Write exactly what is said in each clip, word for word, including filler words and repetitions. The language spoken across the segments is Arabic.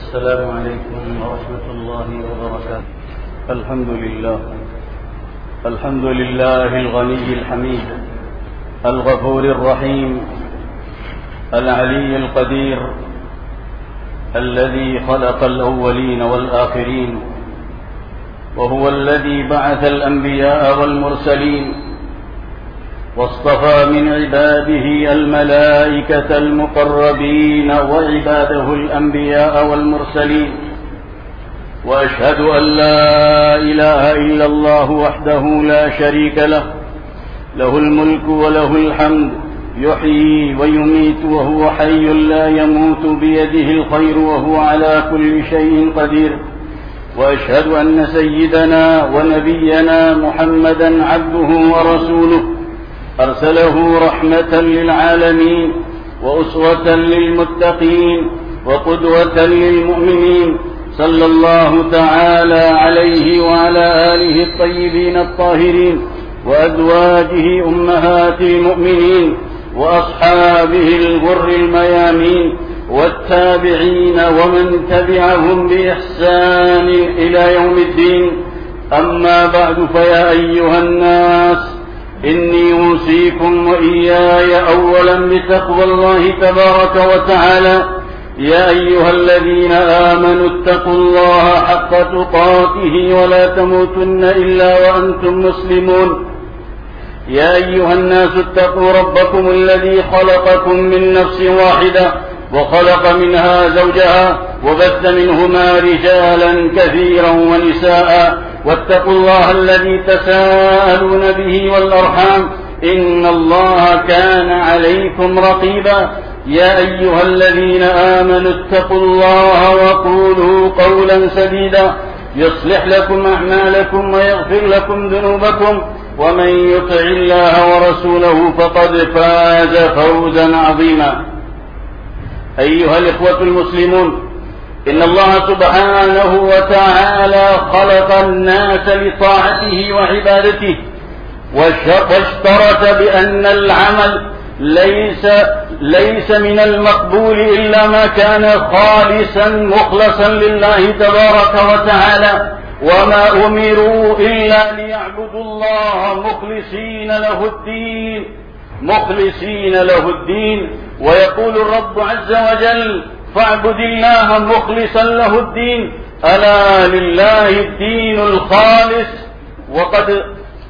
السلام عليكم ورحمة الله وبركاته. الحمد لله الحمد لله الغني الحميد الغفور الرحيم العلي القدير الذي خلق الأولين والآخرين، وهو الذي بعث الأنبياء والمرسلين واصطفى من عباده الملائكة المقربين وعباده الأنبياء والمرسلين. وأشهد أن لا إله إلا الله وحده لا شريك له، له الملك وله الحمد، يحيي ويميت وهو حي لا يموت، بيده الخير وهو على كل شيء قدير. وأشهد أن سيدنا ونبينا محمدا عبده ورسوله، أرسله رحمة للعالمين وأسوة للمتقين وقدوة للمؤمنين، صلى الله تعالى عليه وعلى آله الطيبين الطاهرين وأزواجه أمهات المؤمنين وأصحابه الغر الميامين والتابعين ومن تبعهم بإحسان إلى يوم الدين. أما بعد، فيا أيها الناس، إني أوصيكم وإياي أولا بتقوى الله تبارك وتعالى. يا أيها الذين آمنوا اتقوا الله حق تقاته ولا تموتن إلا وأنتم مسلمون. يا أيها الناس اتقوا ربكم الذي خلقكم من نفس واحدة وخلق منها زوجها وبث منهما رجالا كثيرا ونساء، واتقوا الله الذي تساءلون به والأرحام، إن الله كان عليكم رقيبا. يا أيها الذين آمنوا اتقوا الله وقولوا قولا سديدا يصلح لكم أعمالكم ويغفر لكم ذنوبكم، ومن يطع الله ورسوله فقد فاز فوزا عظيما. أيها الإخوة المسلمون، إن الله سبحانه وتعالى خلق الناس لطاعته وعبادته، واشترط بأن العمل ليس, ليس من المقبول إلا ما كان خالصا مخلصا لله تبارك وتعالى، وما أمروا إلا ليعبدوا الله مخلصين له الدين مخلصين له الدين. ويقول الرب عز وجل: فاعبد الله مخلصا له الدين، ألا لله الدين الخالص. وقد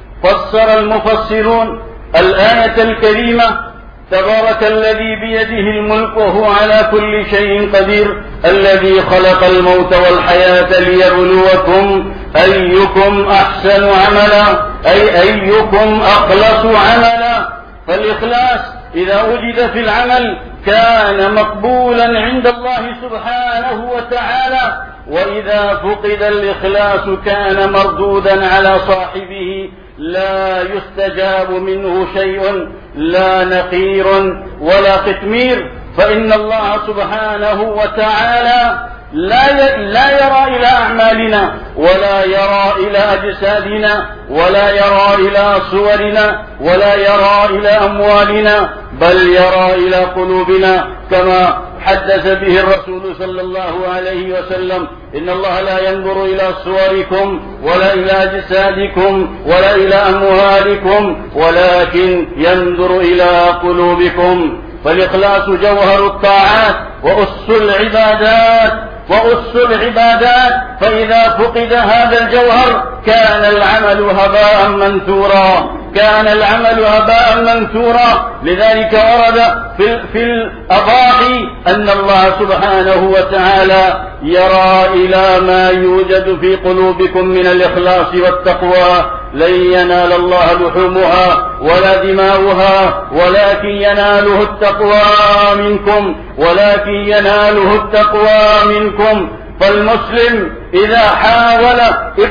فسر المفسرون الآية الكريمة: تبارك الذي بيده الملك وهو على كل شيء قدير، الذي خلق الموت والحياة ليبلوكم أيكم أحسن عملا، أي أيكم أخلص عملا. فالإخلاص إذا وجد في العمل كان مقبولا عند الله سبحانه وتعالى، وإذا فقد الإخلاص كان مردودا على صاحبه، لا يستجاب منه شيء، لا نقير ولا قتمير. فإن الله سبحانه وتعالى لا لا يرى إلى أعمالنا، ولا يرى إلى أجسادنا، ولا يرى إلى صورنا، ولا يرى إلى أموالنا، بل يرى إلى قلوبنا، كما حدث به الرسول صلى الله عليه وسلم: إن الله لا ينظر إلى صوركم ولا إلى أجسادكم ولا إلى أموالكم، ولكن ينظر إلى قلوبكم. فالإخلاص جوهر الطاعات وأس العبادات وأس العبادات، فإذا فقد هذا الجوهر كان العمل هباء منثورا كان العمل هباء منثورا. لذلك ورد في, في الأضاحي أن الله سبحانه وتعالى يرى إلى ما يوجد في قلوبكم من الإخلاص والتقوى. لن ينال الله لحومها ولا دماؤها، ولكن يناله التقوى منكم ولكن يناله التقوى منكم. فالمسلم إذا حاول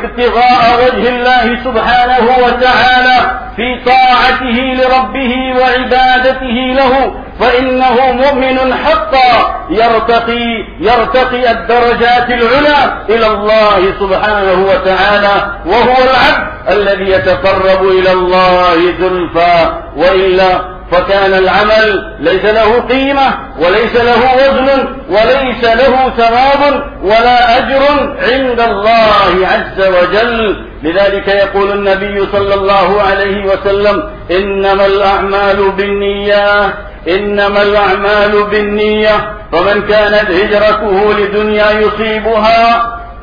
ابتغاء وجه الله سبحانه وتعالى في طاعته لربه وعبادته له، فإنه مؤمن حقا يرتقي يرتقي الدرجات العلى إلى الله سبحانه وتعالى، وهو العبد الذي يتقرب إلى الله زلفى. وإلا فكان العمل ليس له قيمة وليس له وزن وليس له ثواب ولا أجر عند الله عز وجل. لذلك يقول النبي صلى الله عليه وسلم: إنما الأعمال بالنيات إنما الأعمال بالنية، فمن كانت هجرته لدنيا يصيبها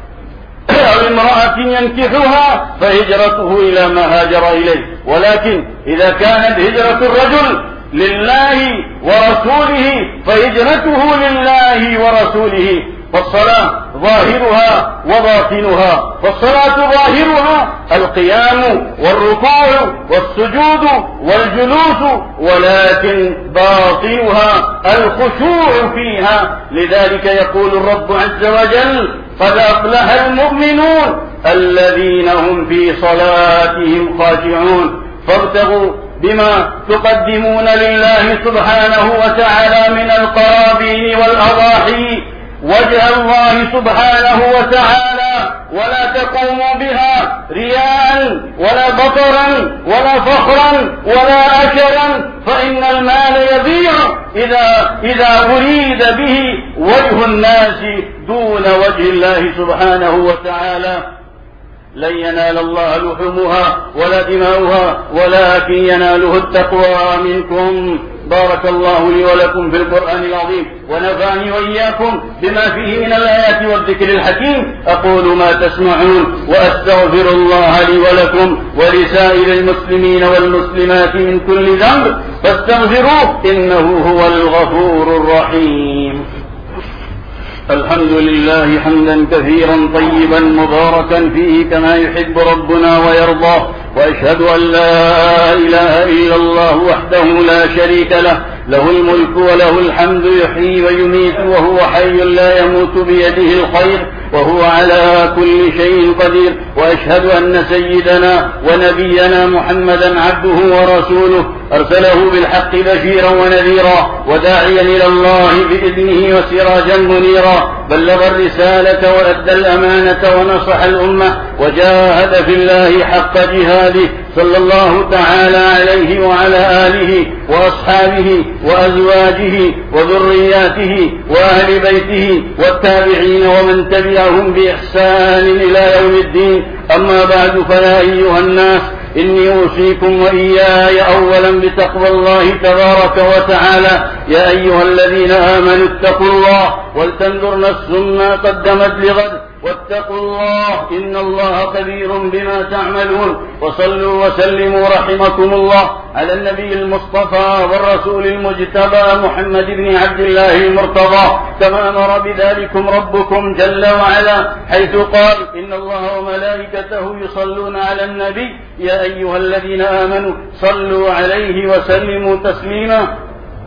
أو امرأة ينكحها فهجرته إلى ما هاجر إليه. ولكن إذا كانت هجرة الرجل لله ورسوله فهجرته لله ورسوله. فالصلاة ظاهرها وباطنها، فالصلاة ظاهرها القيام والركوع والسجود والجلوس، ولكن باطنها الخشوع فيها. لذلك يقول الرب عز وجل: قد أفلح المؤمنون الذين هم في صلاتهم خاشعون. فابتغوا بما تقدمون لله سبحانه وتعالى من القرابين والأضاحي وجه الله سبحانه وتعالى، ولا تقوموا بها رياء ولا بطرا ولا فخرا ولا أشرا، فإن المال يضيع إذا, إذا أريد به وجه الناس دون وجه الله سبحانه وتعالى. لن ينال الله لحومها ولا دماؤها ولكن يناله التقوى منكم. بارك الله لي ولكم في القرآن العظيم، ونفعني وإياكم بما فيه من الآيات والذكر الحكيم. أقول ما تسمعون وأستغفر الله لي ولكم ولسائر المسلمين والمسلمات من كل ذنب فاستغفروه إنه هو الغفور الرحيم. الحمد لله حمدا كثيرا طيبا مباركا فيه كما يحب ربنا ويرضى، وأشهد أن لا إله إلا الله وحده لا شريك له، له الملك وله الحمد يحيي ويميت وهو حي لا يموت بيده الخير وهو على كل شيء قدير. وأشهد أن سيدنا ونبينا محمدا عبده ورسوله أرسله بالحق بشيرا ونذيرا وداعيا إلى الله بإذنه وسراجا منيرا، بلغ الرسالة وأدى الأمانة ونصح الأمة وجاهد في الله حق جهاده، صلى الله تعالى عليه وعلى آله وأصحابه وأزواجه وذرياته وأهل بيته والتابعين ومن تبعهم بإحسان إلى يوم الدين. أما بعد، فيا أيها الناس، إني أوصيكم وإياي أولا بتقوى الله تبارك وتعالى. يا أيها الذين آمنوا اتقوا الله ولتنظر نفس ما قدمت لغد واتقوا الله إن الله خبير بما تعملون. وصلوا وسلموا رحمكم الله على النبي المصطفى والرسول المجتبى محمد بن عبد الله المرتضى، كما أمر بذلكم ربكم جل وعلا حيث قال: إن الله وملائكته يصلون على النبي يا أيها الذين آمنوا صلوا عليه وسلموا تسليما.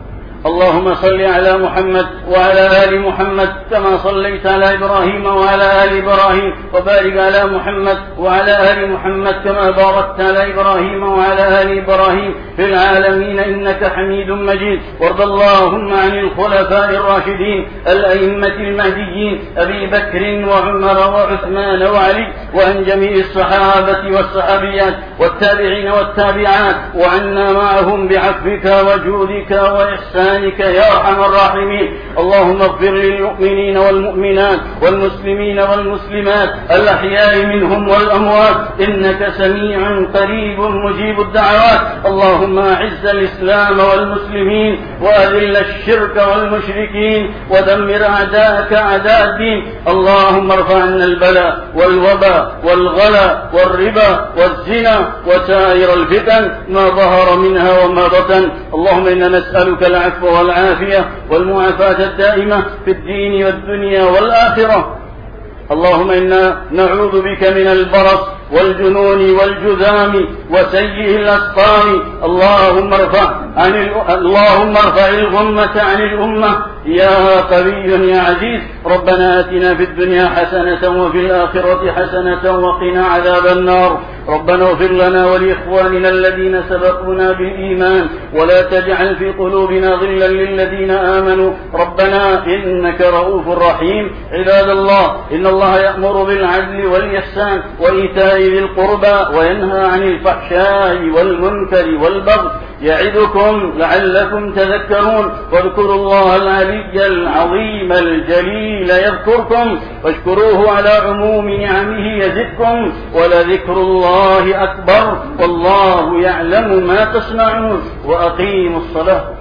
اللهم صل على محمد وعلى آل محمد كما صليت على إبراهيم وعلى آل إبراهيم، وبارك على محمد وعلى آل محمد كما باركت على إبراهيم وعلى آل إبراهيم في العالمين إنك حميد مجيد. وارض اللهم عن الخلفاء الراشدين الأئمة المهديين أبي بكر وعمر وعثمان وعلي، وعن جميع الصحابة والصحابيات والتابعين والتابعات، وعنا معهم بعفوك وجودك وإحسانك يا أرحم الراحمين. اللهم اغفر للمؤمنين والمؤمنات والمسلمين والمسلمات الأحياء منهم والأموات إنك سميع قريب مجيب الدعوات. اللهم أعز الإسلام والمسلمين وأذل الشرك والمشركين ودمر أعداءك أعداء الدين. اللهم ارفع عنا البلاء والوباء والغلا والربا والزنا وسائر الفتن ما ظهر منها وما بطن. اللهم إنا نسألك العفو والعافية والمعافاة الدائمة في الدين والدنيا والآخرة. اللهم إنا نعوذ بك من البرص والجنون والجذام وسيء الأسقام. اللهم ارفع عن ال... اللهم ارفع الغمة عن الأمة يا قوي يا عزيز. ربنا آتنا في الدنيا حسنة وفي الآخرة حسنة وقنا عذاب النار. ربنا اغفر لنا ولإخواننا الذين سبقونا بالإيمان ولا تجعل في قلوبنا غلا للذين آمنوا ربنا إنك رؤوف رحيم. عباد الله، إن الله يأمر بالعدل والإحسان وإيتاء ذي القربى وينهى عن الفحشاء والمنكر والبغي يعظكم لعلكم تذكرون. واذكروا الله العلي العظيم الجليل يذكركم، واشكروه على عموم نعمه يزدكم، ولذكر الله أكبر والله يعلم ما تصنعون. وأقيموا الصلاة.